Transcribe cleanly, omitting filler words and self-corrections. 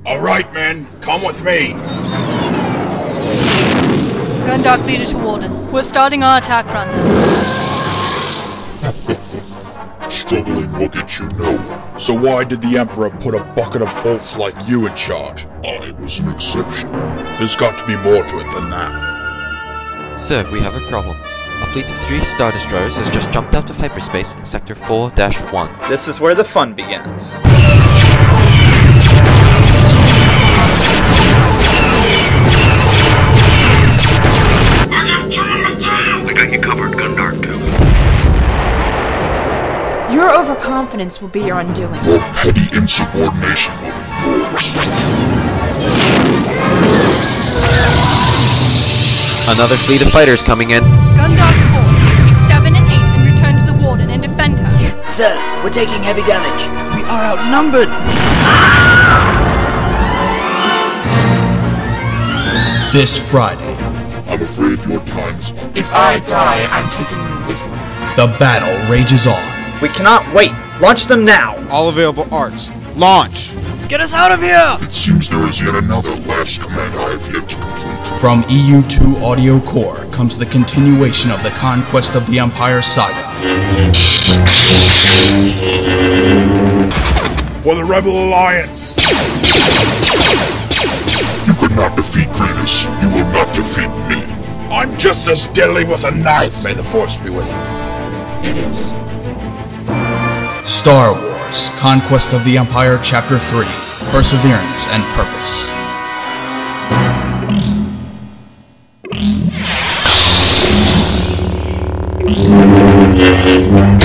Alright, men, come with me. Gundark leader to Walden. We're starting our attack run. Struggling will get you nowhere. So why did the Emperor put a bucket of bolts like you in charge? I was an exception. There's got to be more to it than that. Sir, we have a problem. A fleet of 3 Star Destroyers has just jumped out of hyperspace in Sector 4-1. This is where the fun begins. I got you covered, Gundark 2. Your overconfidence will be your undoing. Your petty insubordination will be yours. Another fleet of fighters coming in. Gundark 4, take 7 and 8 and return to the Warden and defend her. Sir, we're taking heavy damage. We are outnumbered. This Friday, I'm afraid your time is up. If I die, I'm taking you with me. the battle rages on. We cannot wait. Launch them now. All available arts. Launch! Get us out of here! It seems there is yet another last command I have yet to complete. From EU2 Audio Core comes the continuation of the Conquest of the Empire saga. For the Rebel Alliance! You could not defeat Grievous. You will not defeat me. I'm just as deadly with a knife. May the Force be with you. It is. Star Wars, Conquest of the Empire Chapter 3, Perseverance and Purpose.